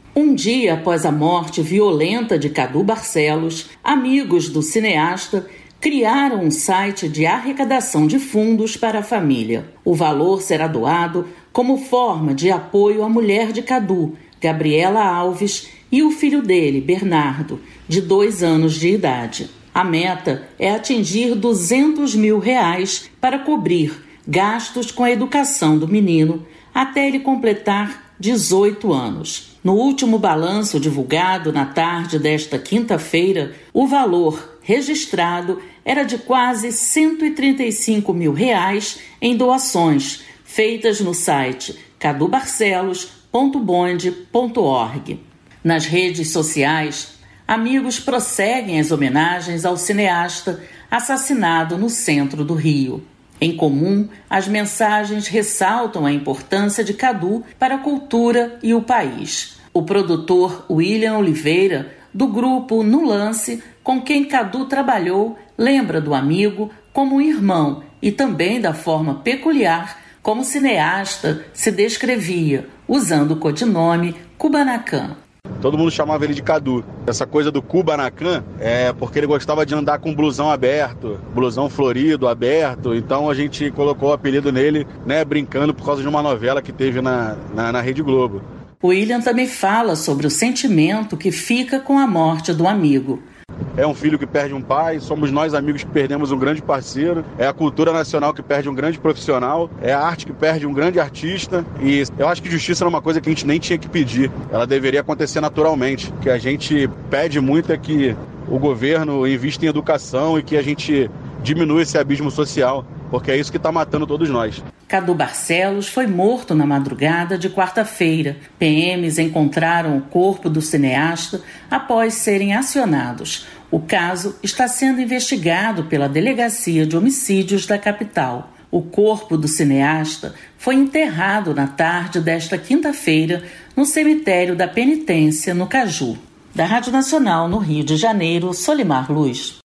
Um dia após a morte violenta de Cadu Barcelos, amigos do cineasta criaram um site de arrecadação de fundos para a família. O valor será doado como forma de apoio à mulher de Cadu, Gabriela Alves, e o filho dele, Bernardo, de 2 anos de idade. A meta é atingir R$200 mil para cobrir gastos com a educação do menino até ele completar 18 anos. No último balanço divulgado na tarde desta quinta-feira, o valor registrado era de quase R$135 mil em doações feitas no site cadubarcelos.bond.org. Nas redes sociais, amigos prosseguem as homenagens ao cineasta assassinado no centro do Rio. Em comum, as mensagens ressaltam a importância de Cadu para a cultura e o país. O produtor William Oliveira, do grupo No Lance, com quem Cadu trabalhou, lembra do amigo como um irmão e também da forma peculiar como o cineasta se descrevia, usando o codinome Kubanacan. Todo mundo chamava ele de Cadu. Essa coisa do Kubanacan é porque ele gostava de andar com blusão aberto, blusão florido, aberto. Então a gente colocou o apelido nele, brincando por causa de uma novela que teve na Rede Globo. O William também fala sobre o sentimento que fica com a morte do amigo. É um filho que perde um pai, somos nós amigos que perdemos um grande parceiro, é a cultura nacional que perde um grande profissional, é a arte que perde um grande artista, e eu acho que justiça era uma coisa que a gente nem tinha que pedir, ela deveria acontecer naturalmente. O que a gente pede muito é que o governo invista em educação e que a gente diminua esse abismo social, porque é isso que está matando todos nós. Cadu Barcelos foi morto na madrugada de quarta-feira. PMs encontraram o corpo do cineasta após serem acionados. O caso está sendo investigado pela Delegacia de Homicídios da capital. O corpo do cineasta foi enterrado na tarde desta quinta-feira no cemitério da Penitência, no Caju. Da Rádio Nacional, no Rio de Janeiro, Solimar Luz.